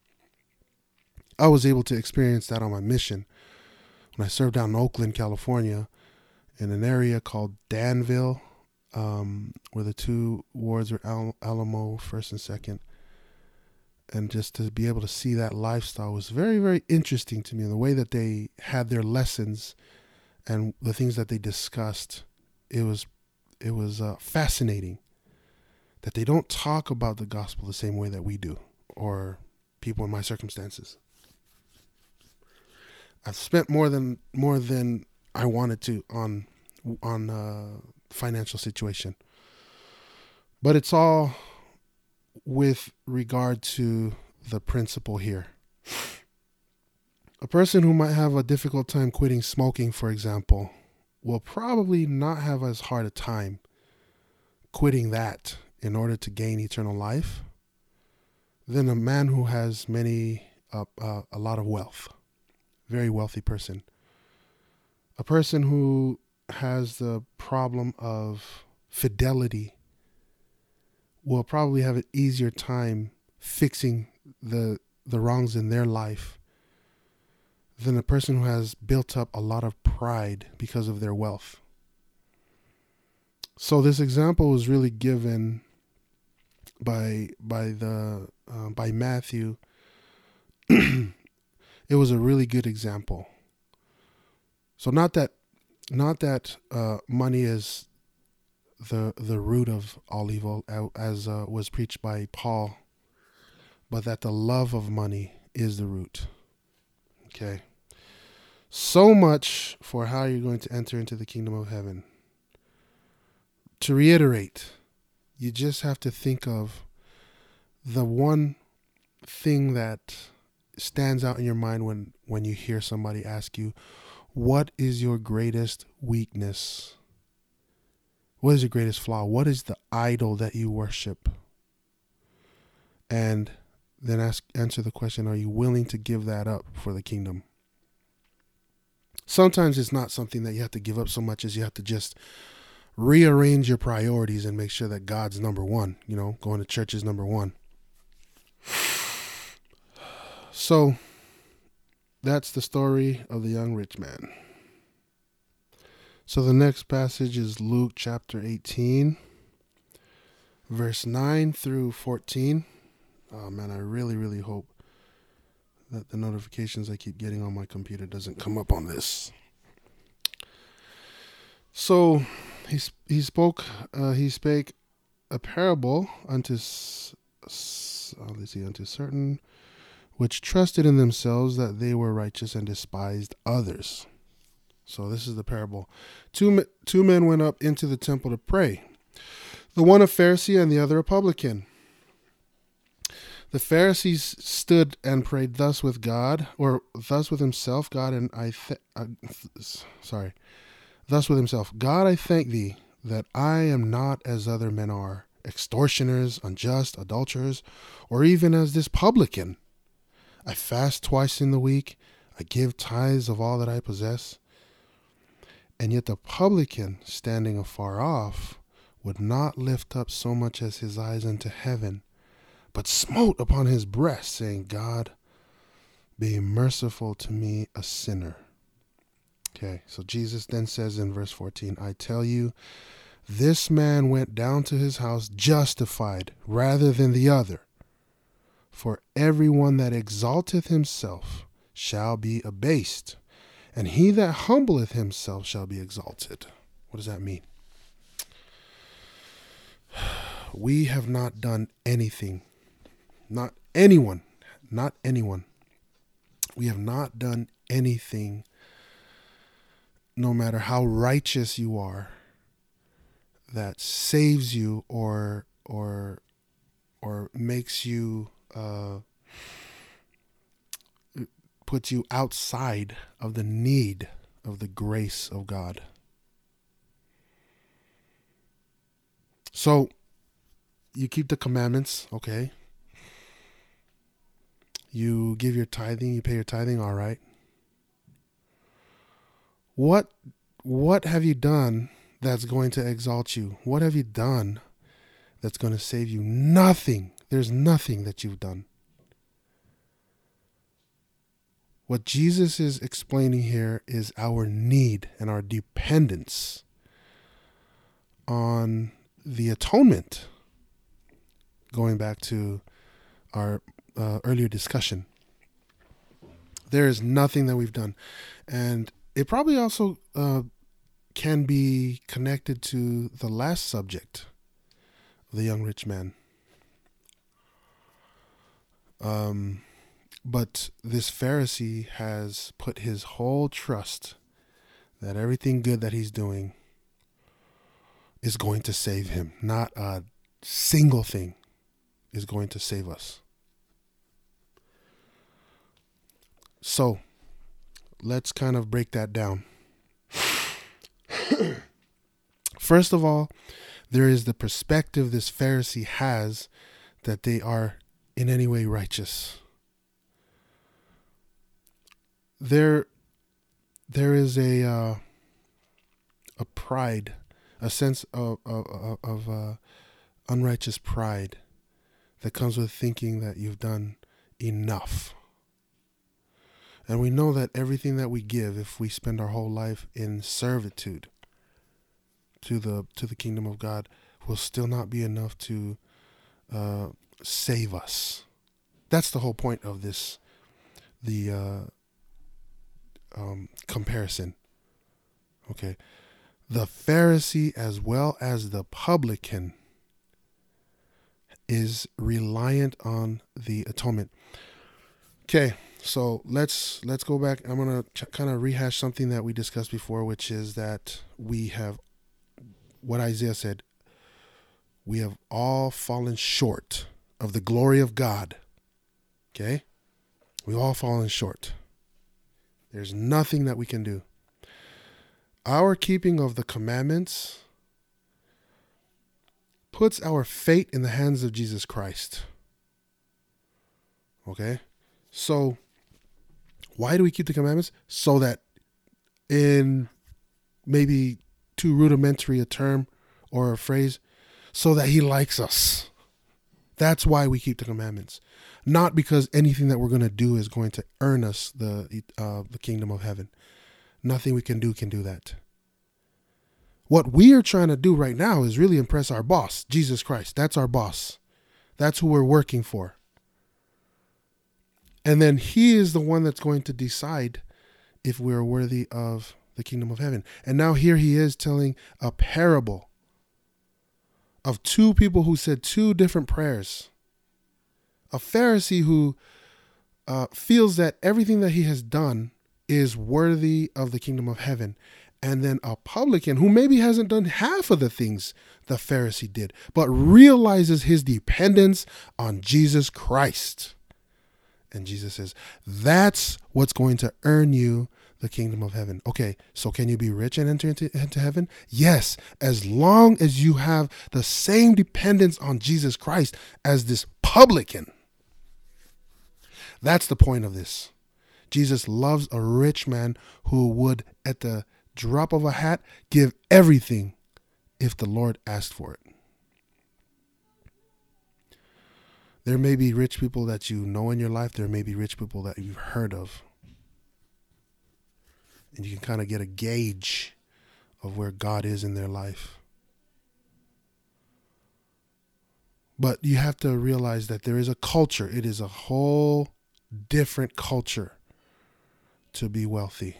I was able to experience that on my mission when I served out in Oakland, California, in an area called Danville, um, where the two wards are Al- Alamo, first and second. And just to be able to see that lifestyle was very, very interesting to me. And the way that they had their lessons and the things that they discussed, it was it was uh, fascinating that they don't talk about the gospel the same way that we do, or people in my circumstances. I've spent more than more than I wanted to on on uh, financial situation, but it's all with regard to the principle here. A person who might have a difficult time quitting smoking, for example, will probably not have as hard a time quitting that in order to gain eternal life than a man who has many uh, uh, a lot of wealth. Very wealthy person. A person who has the problem of fidelity will probably have an easier time fixing the the wrongs in their life than a person who has built up a lot of pride because of their wealth. So this example was really given by by the uh, by Matthew. It was a really good example. So not that not that uh, money is the the root of all evil, as uh, was preached by Paul, but that the love of money is the root. Okay. So much for how you're going to enter into the kingdom of heaven. To reiterate, you just have to think of the one thing that stands out in your mind when, when you hear somebody ask you, what is your greatest weakness? What is your greatest flaw? What is the idol that you worship? And then ask, answer the question, are you willing to give that up for the kingdom? Sometimes it's not something that you have to give up so much as you have to just rearrange your priorities and make sure that God's number one, you know, going to church is number one. So that's the story of the young rich man. So the next passage is Luke chapter eighteen, verse nine through fourteen. Oh man, I really, really hope that the notifications I keep getting on my computer doesn't come up on this. So he he spoke, uh, he spake a parable unto, s- s- uh, let's see, unto certain which trusted in themselves that they were righteous and despised others. So this is the parable. Two, two men went up into the temple to pray, the one a Pharisee and the other a publican. The Pharisees stood and prayed thus with God, or thus with himself, God, and I, th- uh, th- sorry, thus with himself, God, I thank thee that I am not as other men are, extortioners, unjust, adulterers, or even as this publican. I fast twice in the week. I give tithes of all that I possess. And yet the publican, standing afar off, would not lift up so much as his eyes unto heaven, but smote upon his breast, saying, God, be merciful to me, a sinner. Okay, so Jesus then says in verse fourteen, I tell you, this man went down to his house justified rather than the other. For everyone that exalteth himself shall be abased, and he that humbleth himself shall be exalted. What does that mean? We have not done anything. Not anyone. Not anyone. We have not done anything, no matter how righteous you are, that saves you or or or makes you uh, puts you outside of the need of the grace of God. So you keep the commandments, okay? You give your tithing, you pay your tithing, all right. What what have you done that's going to exalt you? What have you done that's going to save you? Nothing. There's nothing that you've done. What Jesus is explaining here is our need and our dependence on the atonement. Going back to our uh, earlier discussion, there is nothing that we've done. And it probably also uh, can be connected to the last subject, the young rich man. Um, but this Pharisee has put his whole trust that everything good that he's doing is going to save him. Not a single thing is going to save us. So let's kind of break that down. First of all, there is the perspective this Pharisee has that they are in any way righteous. There, there is a uh, a pride, a sense of of, of uh, unrighteous pride that comes with thinking that you've done enough. And we know that everything that we give, if we spend our whole life in servitude to the to the kingdom of God, will still not be enough to uh, save us. That's the whole point of this, the uh, um, comparison. Okay, the Pharisee as well as the publican is reliant on the atonement. Okay. So let's let's go back. I'm going to ch- kind of rehash something that we discussed before, which is that we have what Isaiah said. We have all fallen short of the glory of God. Okay? We've all fallen short. There's nothing that we can do. Our keeping of the commandments puts our fate in the hands of Jesus Christ. Okay? So, why do we keep the commandments? So that in maybe too rudimentary a term or a phrase, so that he likes us. That's why we keep the commandments. Not because anything that we're going to do is going to earn us the uh, the kingdom of heaven. Nothing we can do can do that. What we are trying to do right now is really impress our boss, Jesus Christ. That's our boss. That's who we're working for. And then he is the one that's going to decide if we're worthy of the kingdom of heaven. And now here he is telling a parable of two people who said two different prayers. A Pharisee who uh, feels that everything that he has done is worthy of the kingdom of heaven. And then a publican who maybe hasn't done half of the things the Pharisee did, but realizes his dependence on Jesus Christ. And Jesus says, that's what's going to earn you the kingdom of heaven. Okay, so can you be rich and enter into, into heaven? Yes, as long as you have the same dependence on Jesus Christ as this publican. That's the point of this. Jesus loves a rich man who would, at the drop of a hat, give everything if the Lord asked for it. There may be rich people that you know in your life. There may be rich people that you've heard of. And you can kind of get a gauge of where God is in their life. But you have to realize that there is a culture. It is a whole different culture to be wealthy.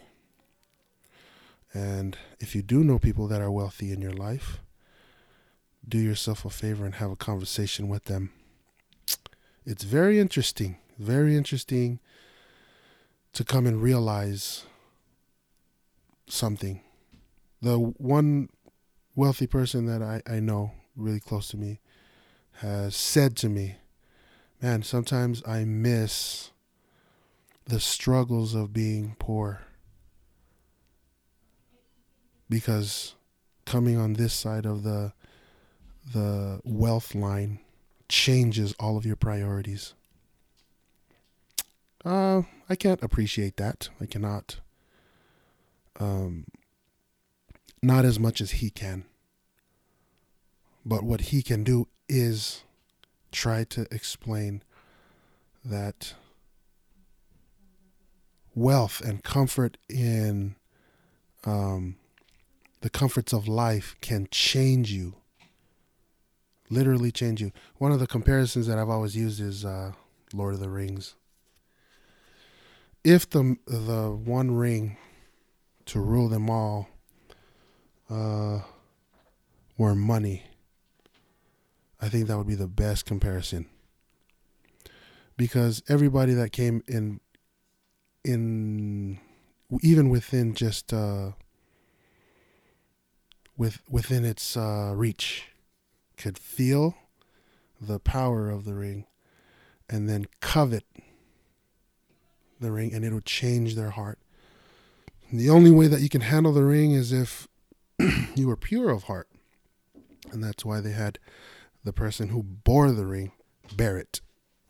And if you do know people that are wealthy in your life, do yourself a favor and have a conversation with them. It's very interesting, very interesting to come and realize something. The one wealthy person that I, I know really close to me has said to me, man, sometimes I miss the struggles of being poor. Because coming on this side of the the wealth line changes all of your priorities. Uh, I can't appreciate that. I cannot. Um, not as much as he can. But what he can do is try to explain that wealth and comfort in um, the comforts of life can change you. Literally change you. One of the comparisons that I've always used is uh, Lord of the Rings. If the the one ring to rule them all uh, were money, I think that would be the best comparison. Because everybody that came in, in even within just uh, with within its uh, reach, could feel the power of the ring and then covet the ring, and it would change their heart. And the only way that you can handle the ring is if you were pure of heart. And that's why they had the person who bore the ring bear it.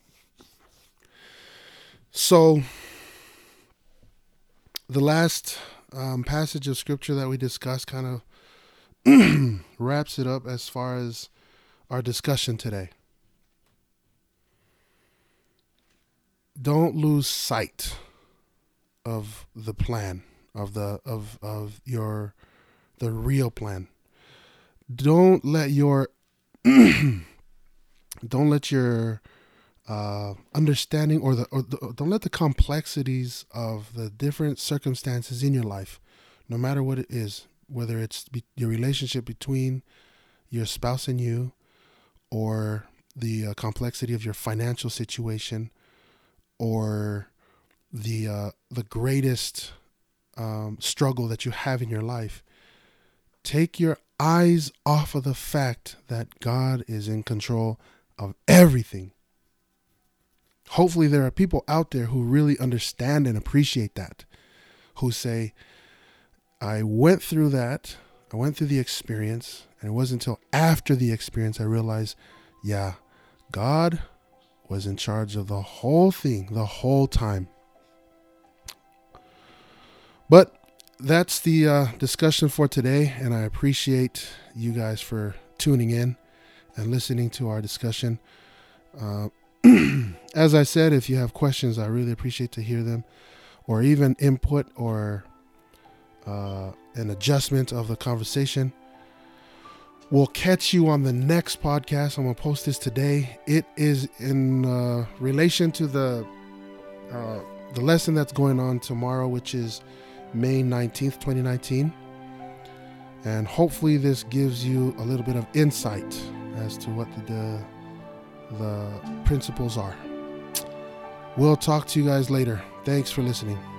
So the last um, passage of scripture that we discussed kind of wraps it up as far as our discussion today. Don't lose sight of the plan, of the of of your the real plan. Don't let your don't let your uh, understanding or the or the, don't let the complexities of the different circumstances in your life, no matter what it is, whether it's be, your relationship between your spouse and you, or the uh, complexity of your financial situation, or the uh, the greatest um, struggle that you have in your life. Take your eyes off of the fact that God is in control of everything. Hopefully there are people out there who really understand and appreciate that, who say, I went through that, I went through the experience, and it wasn't until after the experience I realized, yeah, God was in charge of the whole thing, the whole time. But that's the uh, discussion for today, and I appreciate you guys for tuning in and listening to our discussion. Uh, as I said, if you have questions, I really appreciate to hear them, or even input or uh, an adjustment of the conversation. We'll catch you on the next podcast. I'm going to post this today. It is in uh, relation to the uh, the lesson that's going on tomorrow, which is May nineteenth, twenty nineteen. And hopefully this gives you a little bit of insight as to what the, the principles are. We'll talk to you guys later. Thanks for listening.